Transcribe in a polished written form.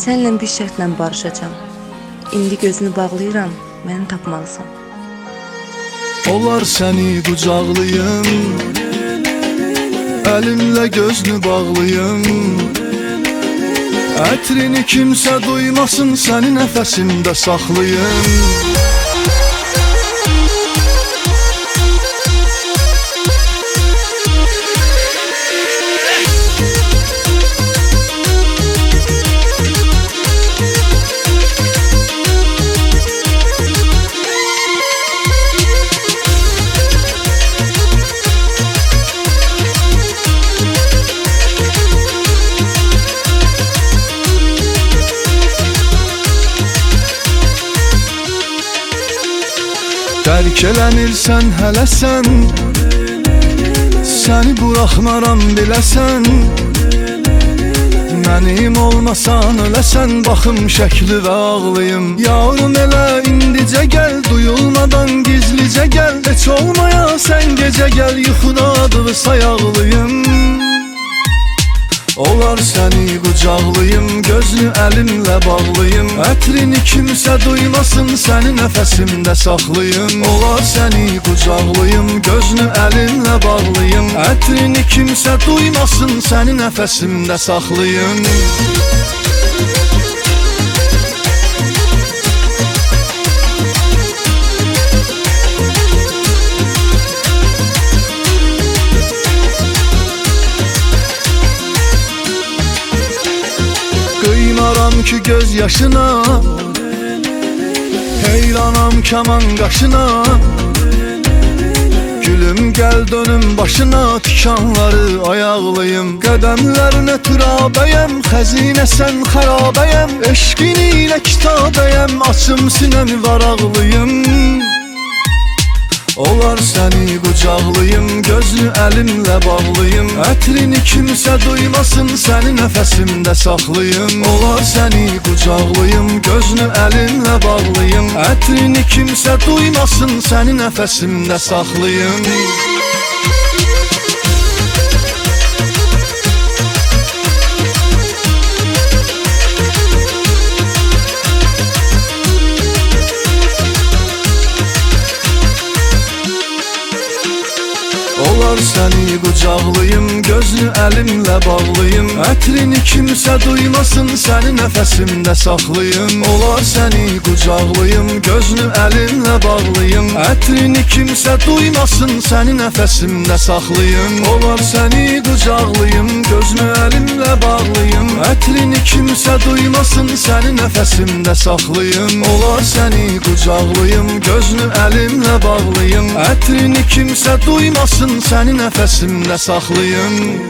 Səninlə bir şərtlə barışacağam. İndi gözünü bağlayıram, məni tapmalısan. Olar səni qucaqlayım, əlimlə gözünü bağlayım. Ətrini kimsə duymasın, səni nəfəsimdə saxlayım. Dərk elənirsən hələsən, səni buraxmaram biləsən. Mənim olmasan öləsən, baxım şəkli və ağlayım. Yavrum elə indicə gəl, duyulmadan gizlicə gəl. Heç olmaya sən gecə gəl, yuxuda adığı sayaqlayım. Olar səni qucaqlayım, gözünü əlimlə bağlayım. Ətrini kimsə duymasın, səni nəfəsimdə saxlayım. Olar səni qucaqlayım, gözünü əlimlə bağlayım. Ətrini kimsə duymasın, səni nəfəsimdə saxlayım. Qıymaram ki göz yaşına, heyranam kaman qaşına. Gülüm gəl dönüm başına, tikanları ayaqlayım. Qədəmlərinə türabəyəm, xəzinə sən xərabəyəm. Eşqin ilə kitabəyəm, açım sinəmi varaqlayım. Olar səni qucaqlayım, gözünü əlimlə bağlayım. Ətrini kimsə duymasın, səni nəfəsimdə saxlayım. Olar səni qucaqlayım, gözünü əlimlə bağlayım. Ətrini kimsə duymasın, səni nəfəsimdə saxlayım. Olar səni qucaqlayım, gözünü əlimlə bağlayım. Ətrini kimsə duymasın, səni nəfəsimdə saxlayım. Olar səni qucaqlayım, gözünü əlimlə bağlayım. Ətrini kimsə duymasın, səni nəfəsimdə saxlayım. Olar səni qucaqlayım, gözünü əlimlə bağlayım. Ətrini kimsə duymasın, səni nəfəsimdə saxlayım. Olar səni qucaqlayım, gözünü əlimlə bağlayım. Ətrini kimsə duymasın, səni nəfəsimdə saxlayım.